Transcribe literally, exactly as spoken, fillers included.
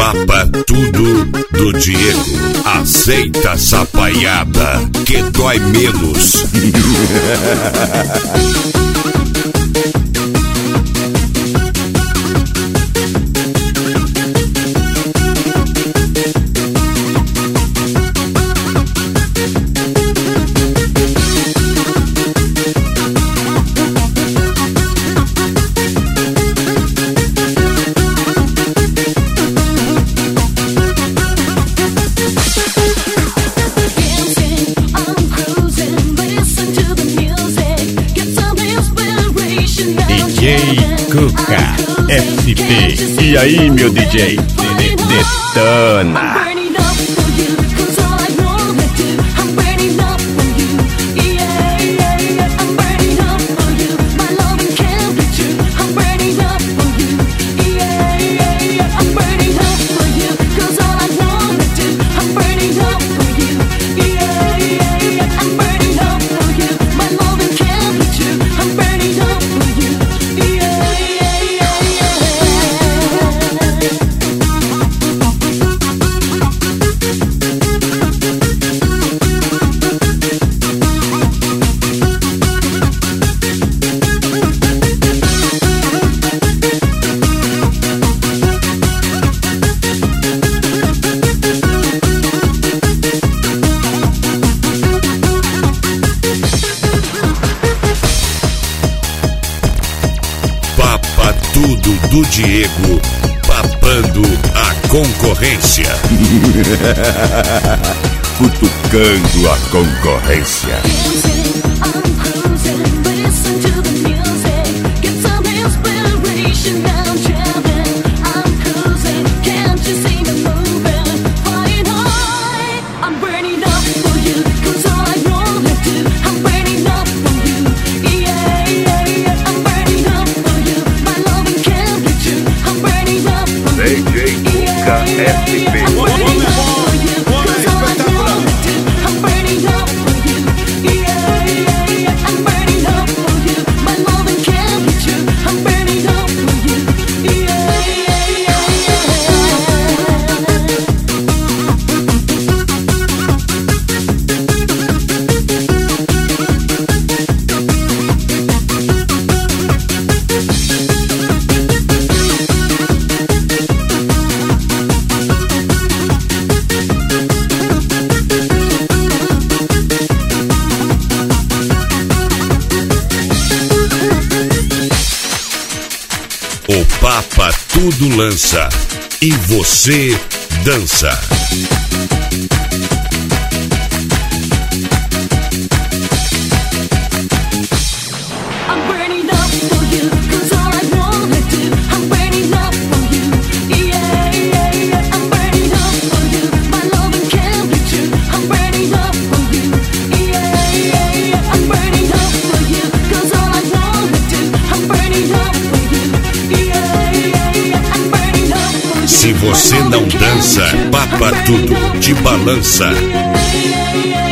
Papa tudo do Diego. Aceita a sapaiada que dói menos. D J Cuca F P. E aí, meu D J? Detona! Papa tudo do Diego, papando a concorrência. Cutucando a concorrência. D J Cuca F P. O Papa tudo lança e você dança. Se você não dança, Papa tudo te balança.